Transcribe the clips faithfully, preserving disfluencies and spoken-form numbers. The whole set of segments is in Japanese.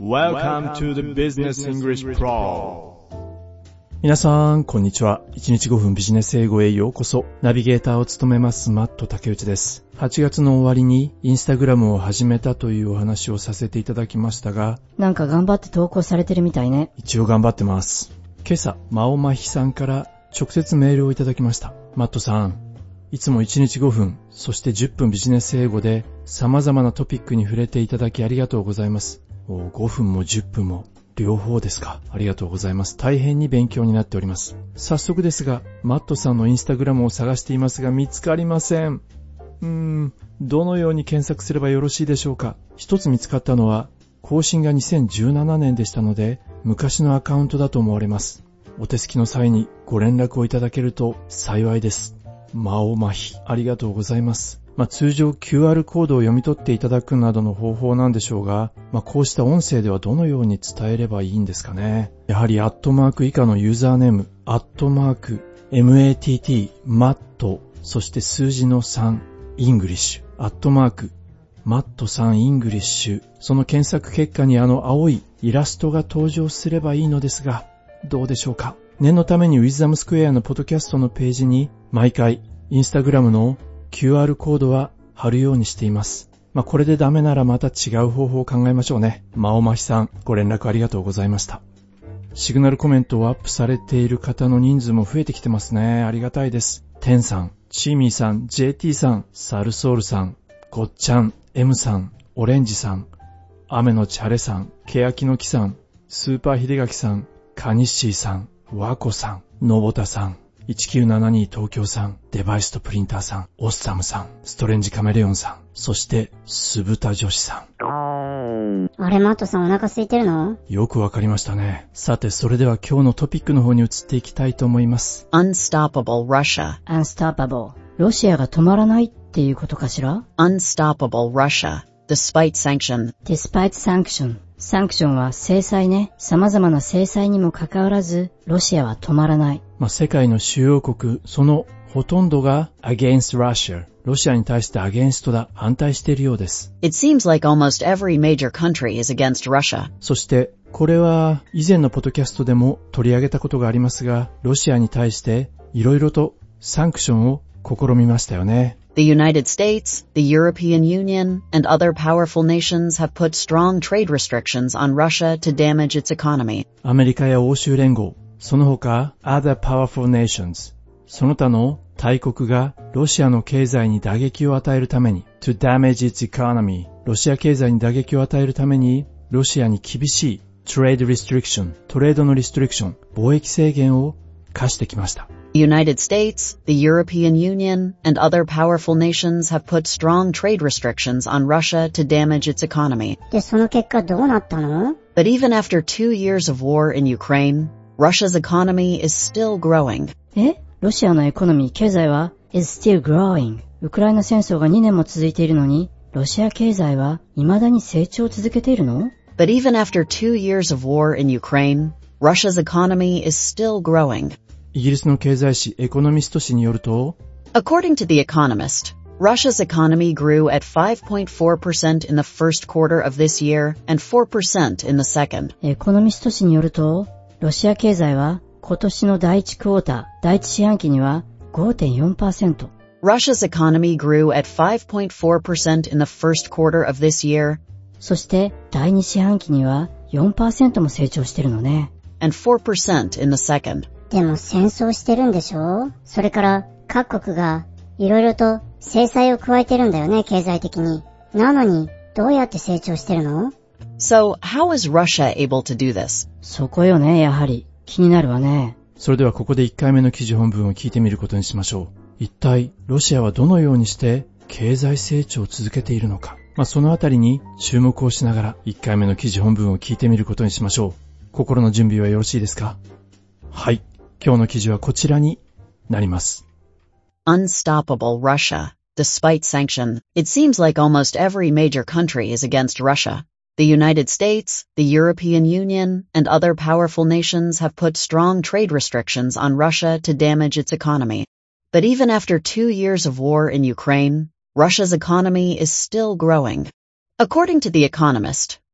Welcome to the Business English Pro。 皆さん、こんにちは。いちにちごふんビジネス英語へようこそ。ナビゲーターを務めますマット竹内です。はちがつの終わりにインスタグラムを始めたというお話をさせていただきましたが、 なんか頑張って投稿されてるみたいね。 一応頑張ってます。今朝、マオマヒさんから直接メールをいただきました。マットさん、いつもいちにちごふん、そしてじゅっぷんビジネス英語で様々なトピックに触れていただきありがとうございます。ごふんもじゅっぷんも両方ですか。ありがとうございます。大変に勉強になっております。早速ですが、マットさんのインスタグラムを探していますが見つかりません。うーん、どのように検索すればよろしいでしょうか。一つ見つかったのは更新がにせんじゅうななねんでしたので、昔のアカウントだと思われます。お手すきの際にご連絡をいただけると幸いです。マオマヒ、ありがとうございます。まあ、通常 キューアール コードを読み取っていただくなどの方法なんでしょうが、まあ、こうした音声ではどのように伝えればいいんですかね。やはりアットマーク以下のユーザーネーム、アットマーク マット マット、そして数字のさん、イングリッシュ、アットマークマットさんイングリッシュ、その検索結果にあの青いイラストが登場すればいいのですが、どうでしょうか。念のためにウィズダムスクエアのポッドキャストのページに毎回インスタグラムのキューアール コードは貼るようにしています。まあ、これでダメならまた違う方法を考えましょうね。マオマヒさん、ご連絡ありがとうございました。シグナルコメントをアップされている方の人数も増えてきてますね。ありがたいです。テンさん、チーミーさん、ジェーティー さん、サルソールさん、ゴッチャン、M さん、オレンジさん、雨のチャレさん、ケヤキの木さん、スーパーヒデガキさん、カニッシーさん、ワコさん、ノボタさん、いちきゅうななに東京さん、デバイスとプリンターさん、オッサムさん、ストレンジカメレオンさん、そして酢豚女子さん。 あれ、マットさんお腹空いてるの？ よくわかりましたね。さて、それでは今日のトピックの方に移っていきたいと思います。 Unstoppable Russia Unstoppable。ロシアが止まらないっていうことかしら？ Unstoppable Russia Despite sanction Despite sanction。サンクションは制裁ね。様々な制裁にもかかわらず、ロシアは止まらない。 まあ、世界の主要国、そのほとんどが against Russia。ロシアに対して against だ、反対しているようです。 It seems like almost every major country is against Russia. そして、これは以前のポッドキャストでも取り上げたことがありますが、ロシアに対していろいろとサンクションを試みましたよね。 The United States, the European Union, and other powerful nations have put strong trade restrictions on Russia to damage its economy. アメリカや欧州連合、その他 other powerful nations、その他の大国がロシアの経済に打撃を与えるために to damage its economy、ロシア経済に打撃を与えるためにロシアに厳しい trade restriction、トレードのリストリクション、貿易制限を課してきました。 The United States, the European Union, and other powerful nations have put strong trade restrictions on Russia to damage its economy. で、その結果どうなったの？ But even after two years of war in Ukraine, Russia's economy is still growing. え？ロシアのエコノミー、経済は is still growing。ウクライナ戦争がにねんも続いているのに、ロシア経済は未だに成長を続けているの？ But even after two years of war in Ukraine, Russia's economy is still growing. イギリスの経済誌エコノミスト誌によると、 According to The Economist, Russia's economy grew at five point four percent in the first quarter of this year and four percent in the second. エコノミスト誌によると、ロシア経済は今年の第一クォーター、第一四半期には ごてんよんパーセント。 Russia's economy grew at five point four percent in the first quarter of this year. そして第二四半期には よんパーセント も成長してるのね。 And four percent in the second. でも戦争してるんでしょ？それから各国がいろいろと制裁を加えてるんだよね、経済的に。なのにどうやって成長してるの？ So, how is Russia able to do this? そこよね、やはり。気になるわね。 それではここでいっかいめの記事本文を聞いてみることにしましょう。一体ロシアはどのようにして経済成長を続けているのか。まあ、そのあたりに注目をしながらいっかいめの記事本文を聞いてみることにしましょう。心の準備はよろしいですか？はい。今日の記事はこちらになります。 Unstoppable Russia. Despite sanction, it seems like almost every major country is against Russia. The United States, the European Union, and other powerful nations have put strong trade restrictions on Russia to damage its economy. But even after two years of war in Ukraine, Russia's economy is still growing. According to The Economist,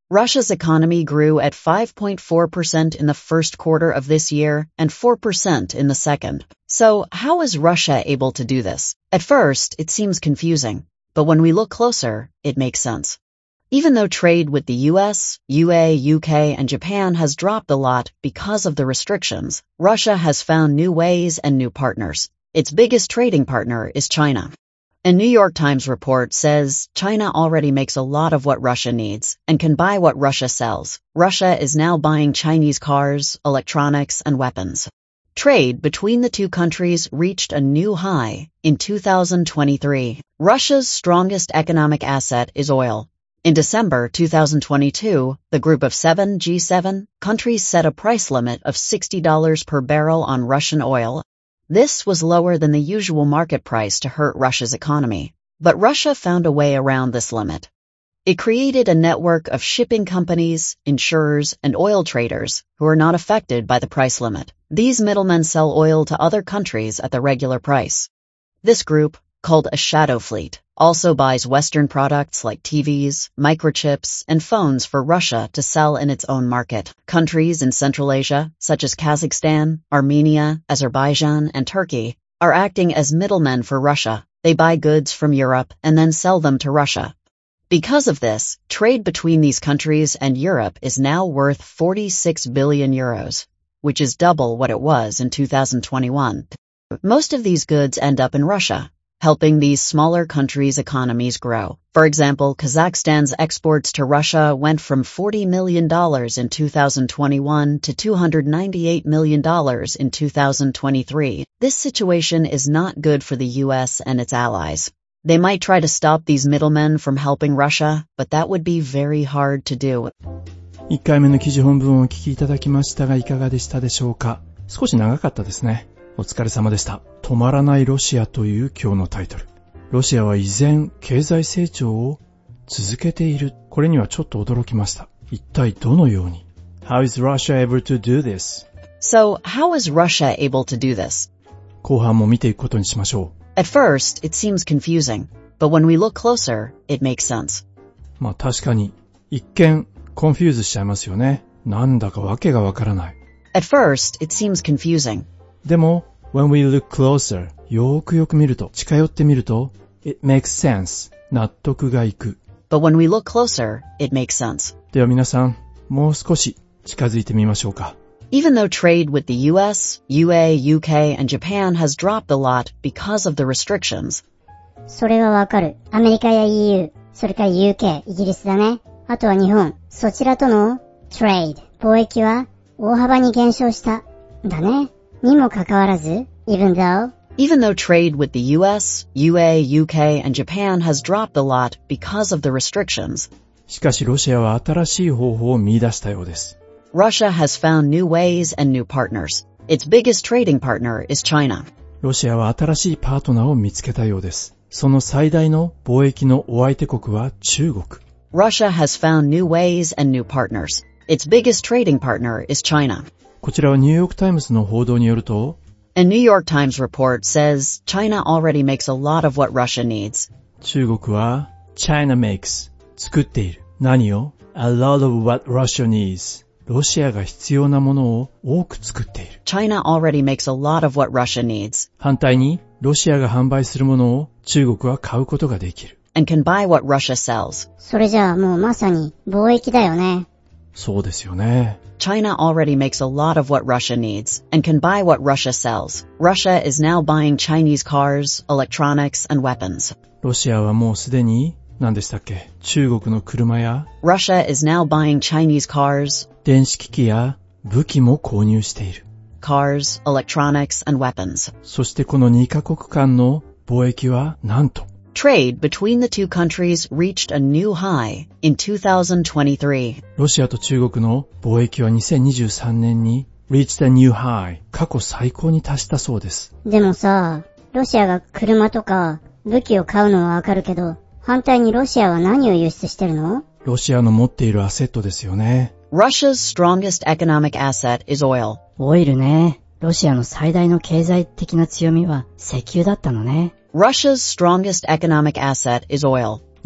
Russia's economy grew at five point four percent in the first quarter of this year and four percent in the second. So, how is Russia able to do this? At first, it seems confusing, but when we look closer, it makes sense. Even though trade with the U S, U A, U K, and Japan has dropped a lot because of the restrictions, Russia has found new ways and new partners. Its biggest trading partner is China. A New York Times report says China already makes a lot of what Russia needs and can buy what Russia sells. Russia is now buying Chinese cars, electronics, and weapons. Trade between the two countries reached a new high in two thousand twenty-three. Russia's strongest economic asset is oil. In December two thousand twenty-two, the Group of Seven, G seven, countries set a price limit of sixty dollars per barrel on Russian oil. This was lower than the usual market price to hurt Russia's economy. But Russia found a way around this limit. It created a network of shipping companies, insurers, and oil traders who are not affected by the price limit. These middlemen sell oil to other countries at the regular price. This group, called a shadow fleet, also buys Western products like T Vs, microchips, and phones for Russia to sell in its own market. Countries in Central Asia, such as Kazakhstan, Armenia, Azerbaijan, and Turkey, are acting as middlemen for Russia. They buy goods from Europe and then sell them to Russia. Because of this, trade between these countries and Europe is now worth forty-six billion euros, which is double what it was in two thousand twenty-one. Most of these goods end up in Russia, helping these smaller countries' economies grow. For example, Kazakhstan's exports to Russia went from forty million dollars in two thousand twenty-one to two hundred ninety-eight million dollars in two thousand twenty-three. This situation is not good for the U S and its allies. They might try to stop these middlemen from helping Russia, but that would be very hard to do. いっかいめの記事本文をお聞きいただきましたがいかがでしたでしょうか。少し長かったですね。お疲れ様でした。止まらないロシアという今日のタイトル。ロシアは依然経済成長を続けている。これにはちょっと驚きました。一体どのように？ How is Russia able to do this? So, how is Russia able to do this? 後半も見ていくことにしましょう。 At first, it seems confusing, but when we look closer, it makes sense. まあ確かに、一見、コンフューズしちゃいますよね。なんだかわけがわからない。 At first, it seems confusing. でも、when we look closer, よーくよく見ると、近寄ってみると、it makes sense, 納得がいく。 But when we look closer, it makes sense. では皆さん、もう少し近づいてみましょうか。 Even though trade with the U S, U A, U K, and Japan has dropped a lot because of the restrictions. それはわかる。アメリカや イーユー、それから ユーケー、イギリスだね。あとは日本。そちらとの trade、貿易は大幅に減少した。だね。にもかかわらず、even though, Even though trade with the U S, U A, U K, and Japan has dropped a lot because of the restrictions. しかしロシアは新しい方法を見出したようです。 Russia has found new ways and new partners. Its biggest trading partner is China. ロシアは新しいパートナーを見つけたようです。その最大の貿易のお相手国は中国。 Russia has found new ways and new partners. Its biggest trading partner is China. こちらはニューヨークタイムズの報道によると、 A New York Times report says China already makes a lot of what Russia needs. 中国は China makes 作っている。何を A lot of what Russia needs. ロシアが必要なものを多く作っている。 China already makes a lot of what Russia needs. 反対に、ロシアが販売するものを中国は買うことができる。 And can buy what Russia sells. それじゃあもうまさに貿易だよね。 そうですよね。 China already makes a lot of what Russia needs and can buy what Russia sells. Russia is now buying Chinese cars, electronics, and weapons. ロシアはもうすでに、何でしたっけ、中国の車や、 Russia is now buying Chinese cars, 電子機器や武器も購入している。 cars, electronics, and weapons. そしてこのにカ国間の貿易はなんと、 Trade between the two countries reached a new high in two thousand twenty-three. ロシアと中国の貿易はにせんにじゅうさんねんに reached a new high 過去最高に達したそうです。 でもさ、ロシアが車とか武器を買うのはわかるけど、反対にロシアは何を輸出してるの？ ロシアの持っているアセットですよね。 Russia's strongest economic asset is oil. オイルね。ロシアの最大の経済的な強みは石油だったのね。 Russia's strongest economic asset is oil.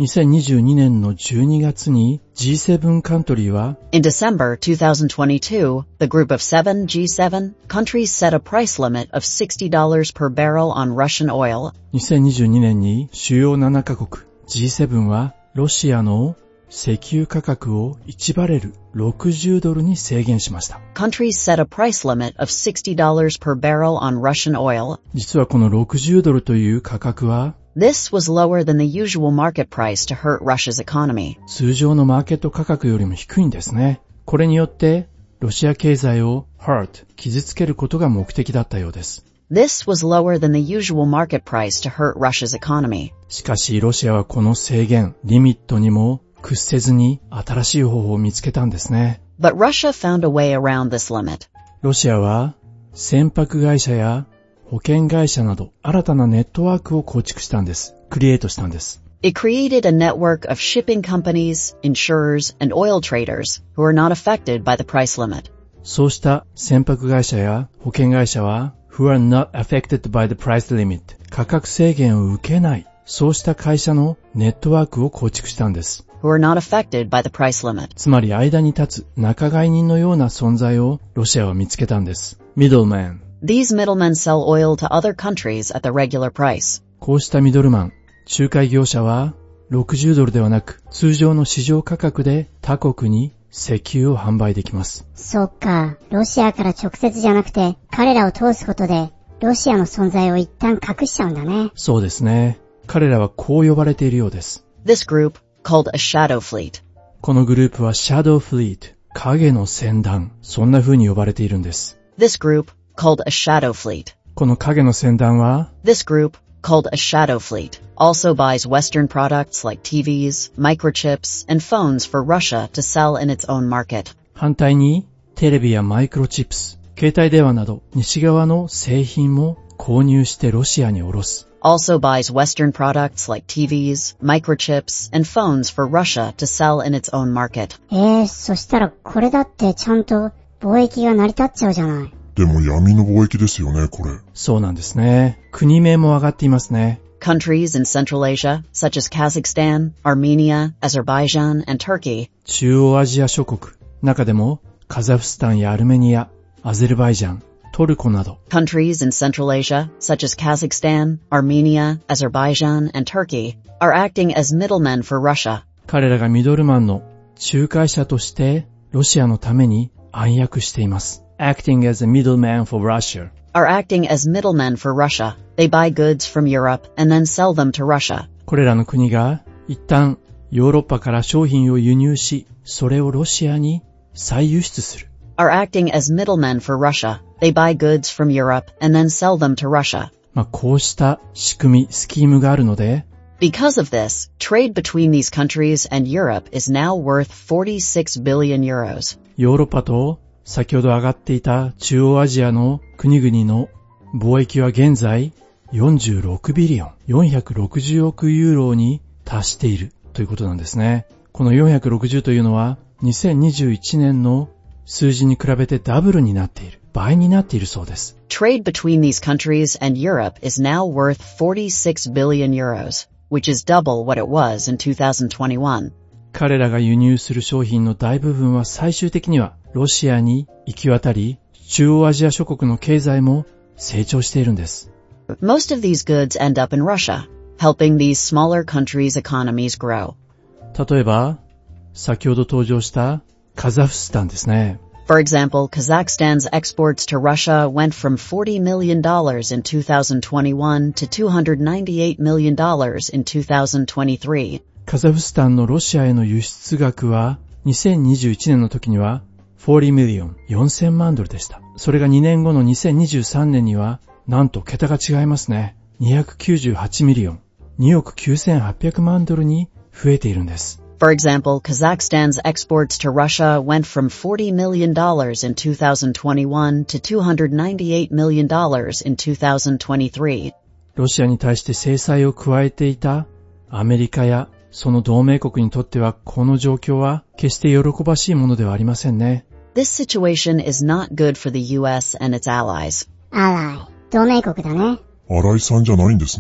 にせんにじゅうにねんのじゅうにがつに ジーセブン カントリーは In December twenty twenty-two, the group of seven G seven countries set a price limit of sixty dollars per barrel on Russian oil. にせんにじゅうにねんに主要ななカ国 ジーセブン はロシアの石油価格をいちバレルろくじゅうドルに制限しました。 Countries set a price limit of sixty dollars per barrel on Russian oil. 実はこのろくじゅうドルという価格は This was lower than the usual market price to hurt Russia's economy. 通常のマーケット価格よりも低いんですね。これによってロシア経済を hurt 傷つけることが目的だったようです。 This was lower than the usual market price to hurt Russia's economy. しかしロシアはこの制限、リミットにも屈せずに新しい方法を見つけたんですね。 But Russia found a way around this limit. ロシアは船舶会社や保険会社など新たなネットワークを構築したんです。クリエイトしたんです。 It created a network of shipping companies, insurers, and oil traders who are not affected by the price limit. そうした船舶会社や保険会社は who are not affected by the price limit 価格制限を受けない、そうした会社のネットワークを構築したんです。 Who are not affected by the price limit. つまり間に立つ仲買人のような存在をロシアは見つけたんです。Middleman. These middlemen sell oil to other countries at the regular price. こうしたミドルマン、仲介業者はろくじゅうドルではなく通常の市場価格で他国に石油を販売できます。 そっか、ロシアから直接じゃなくて彼らを通すことでロシアの存在を一旦隠しちゃうんだね。 そうですね。彼らはこう呼ばれているようです。 This group, called a shadow fleet. このグループは Shadow Fleet、影の船団、そんな風に呼ばれているんです。 This group, called a shadow fleet. この影の船団は This group, called a shadow fleet, also buys Western products like T Vs, microchips, and phones for Russia to sell in its own market. 反対にテレビやマイクロチップス、携帯電話など西側の製品も購入してロシアに卸す。 Also buys Western products like T Vs, microchips, and phones for Russia to sell in its own market. えー、そしたらこれだってちゃんと貿易が成り立っちゃうじゃない。 でも闇の貿易ですよね、これ。 そうなんですね。国名も上がっていますね。 Countries in Central Asia, such as Kazakhstan, Armenia, Azerbaijan, and Turkey. 中央アジア諸国、中でもカザフスタンやアルメニア、アゼルバイジャン、トルコなど Countries in Central Asia, such as Kazakhstan, Armenia, Azerbaijan, and Turkey, are acting as middlemen for Russia. 彼らがミドルマンの仲介者としてロシアのために暗躍しています。Acting as a middleman for Russia. Are acting as middlemen for Russia. They buy goods from Europe and then sell them to Russia. これらの国が一旦ヨーロッパから商品を輸入し、それをロシアに再輸出する。 Are acting as middlemen for Russia. They buy goods from Europe and then sell them to Russia. まあ、こうした仕組み、スキームがあるので、 Because of this, trade between these countries and Europe is now worth forty-six billion euros. ヨーロッパと先ほど上がっていた中央アジアの国々の貿易は現在よんじゅうろくビリオン、よんひゃくろくじゅうおくユーロに達しているということなんですね。このよんひゃくろくじゅうというのはにせんにじゅういちねんの数字に比べてダブルになっている、倍になっているそうです。 Trade between these countries and Europe is now worth forty-six billion euros, which is double what it was in two thousand twenty-one. 彼らが輸入する商品の大部分は最終的にはロシアに行き渡り、中央アジア諸国の経済も成長しているんです。 Most of these goods end up in Russia, helping these smaller countries' economies grow. 例えば、先ほど登場したカザフスタンですね。 For example, Kazakhstan's exports to Russia went from forty million dollars in two thousand twenty-one to two hundred ninety-eight million dollars in two thousand twenty-three. カザフスタンのロシアへの輸出額はにせんにじゅういちねんの時にはよんじゅうミリオン、よんせんまんドルでした。それがにねんごのにせんにじゅうさんねんにはなんと桁が違いますね。にひゃくきゅうじゅうはちミリオン、におくきゅうせんはっぴゃくまんドルに増えているんです。 For example, Kazakhstan's exports to Russia went from forty million dollars in two thousand twenty-one to two hundred ninety-eight million dollars in two thousand twenty-three. ロシアに対して制裁を加えていたアメリカやその同盟国にとってはこの状況は決して喜ばしいものではありませんね。 This situation is not good for the U S and its allies. Ally、同盟国だね。 新井さんじゃないんですね。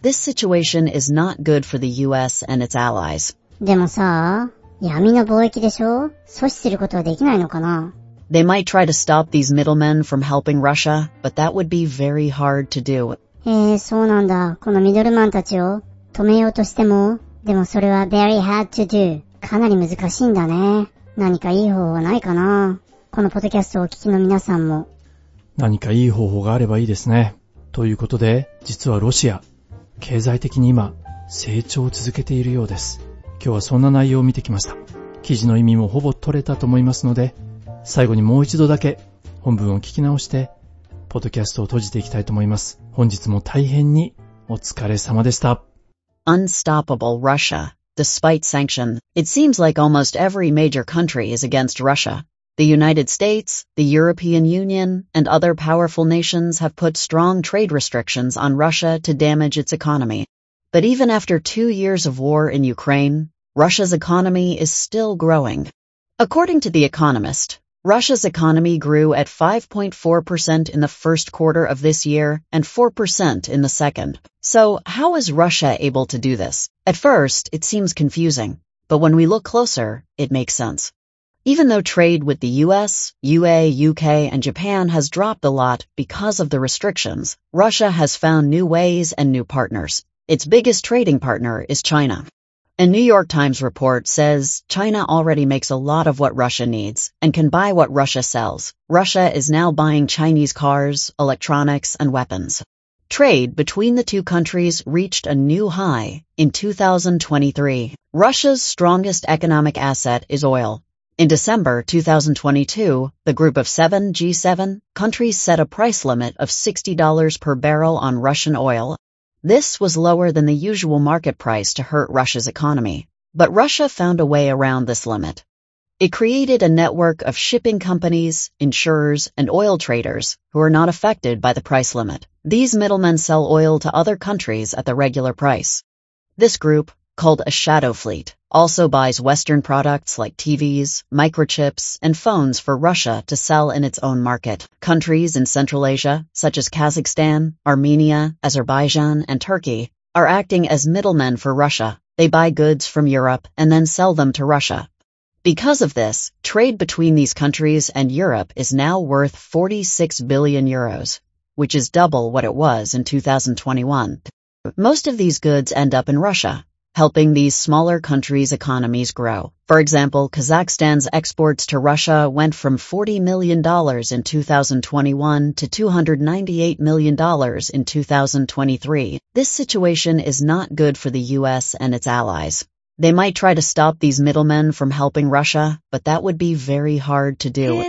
This situation is not good for the U S and its allies. でもさ、闇の貿易でしょ？阻止することはできないのかな？ They might try to stop these middlemen from helping Russia, but that would be very hard to do. へえ、そうなんだ。このミドルマンたちを止めようとしても、でもそれは very hard to do。かなり難しいんだね。何かいい方法はないかな？このポッドキャストをお聞きの皆さんも。 何かいい方法があればいいですね。ということで、実はロシア、経済的に今、成長を続けているようです。今日はそんな内容を見てきました。記事の意味もほぼ取れたと思いますので、最後にもう一度だけ本文を聞き直して、ポッドキャストを閉じていきたいと思います。本日も大変にお疲れ様でした。 Unstoppable Russia. Despite sanction, it seems like almost every major country is against Russia. The United States, the European Union, and other powerful nations have put strong trade restrictions on Russia to damage its economy. But even after two years of war in Ukraine, Russia's economy is still growing. According to The Economist, Russia's economy grew at five point four percent in the first quarter of this year and four percent in the second. So how is Russia able to do this? At first, it seems confusing, but when we look closer, it makes sense. Even though trade with the U S, U A, U K, and Japan has dropped a lot because of the restrictions, Russia has found new ways and new partners. Its biggest trading partner is China. A New York Times report says China already makes a lot of what Russia needs and can buy what Russia sells. Russia is now buying Chinese cars, electronics, and weapons. Trade between the two countries reached a new high in two thousand twenty-three. Russia's strongest economic asset is oil. In December two thousand twenty-two, the Group of Seven, G seven, countries set a price limit of sixty dollars per barrel on Russian oil. This was lower than the usual market price to hurt Russia's economy. But Russia found a way around this limit. It created a network of shipping companies, insurers, and oil traders who are not affected by the price limit. These middlemen sell oil to other countries at the regular price. This group, called a shadow fleet, also buys Western products like T Vs, microchips, and phones for Russia to sell in its own market. Countries in Central Asia, such as Kazakhstan, Armenia, Azerbaijan, and Turkey, are acting as middlemen for Russia. They buy goods from Europe and then sell them to Russia. Because of this, trade between these countries and Europe is now worth forty-six billion euros, which is double what it was in two thousand twenty-one. Most of these goods end up in Russia, helping these smaller countries' economies grow. For example, Kazakhstan's exports to Russia went from forty million dollars in two thousand twenty-one to two hundred ninety-eight million dollars in two thousand twenty-three. This situation is not good for the U S and its allies. They might try to stop these middlemen from helping Russia, but that would be very hard to do.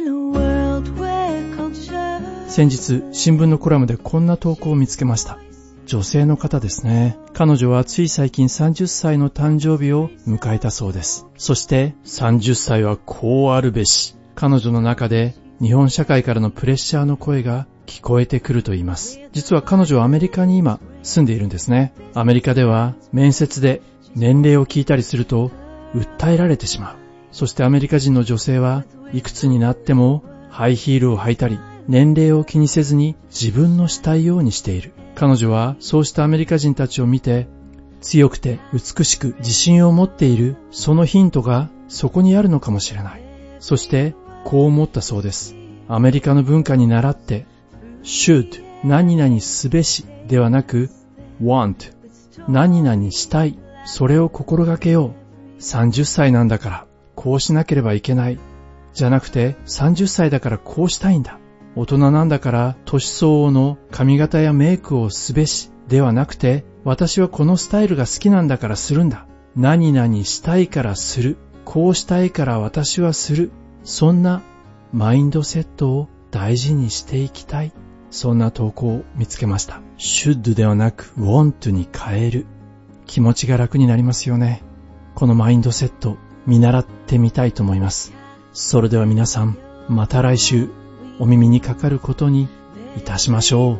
先日、新聞のコラムでこんな投稿を見つけました。女性の方ですね。彼女はつい最近さんじゅっさいの誕生日を迎えたそうです。そしてさんじゅっさいはこうあるべし。彼女の中で日本社会からのプレッシャーの声が聞こえてくると言います。実は彼女はアメリカに今住んでいるんですね。アメリカでは面接で年齢を聞いたりすると訴えられてしまう。そしてアメリカ人の女性はいくつになってもハイヒールを履いたり年齢を気にせずに自分のしたいようにしている。彼女はそうしたアメリカ人たちを見て強くて美しく自信を持っているそのヒントがそこにあるのかもしれない。そしてこう思ったそうです。アメリカの文化に倣って should 何々すべしではなく want 何々したいそれを心がけよう。さんじゅっさいなんだからこうしなければいけないじゃなくてさんじゅっさいだからこうしたいんだ。大人なんだから年相応の髪型やメイクをすべしではなくて私はこのスタイルが好きなんだからするんだ。何々したいからする。こうしたいから私はする。そんなマインドセットを大事にしていきたい。そんな投稿を見つけました。should ではなく want に変える。気持ちが楽になりますよね。このマインドセット見習ってみたいと思います。それでは皆さんまた来週お耳にかかることにいたしましょう。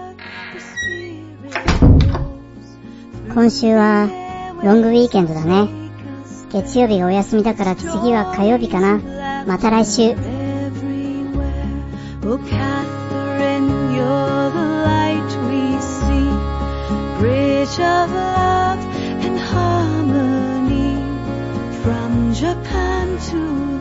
今週はロングウィーケンドだね。月曜日がお休みだから次は火曜日かな。また来週。 Oh, Catherine, you're the light we see. bridge of love and harmony from Japan to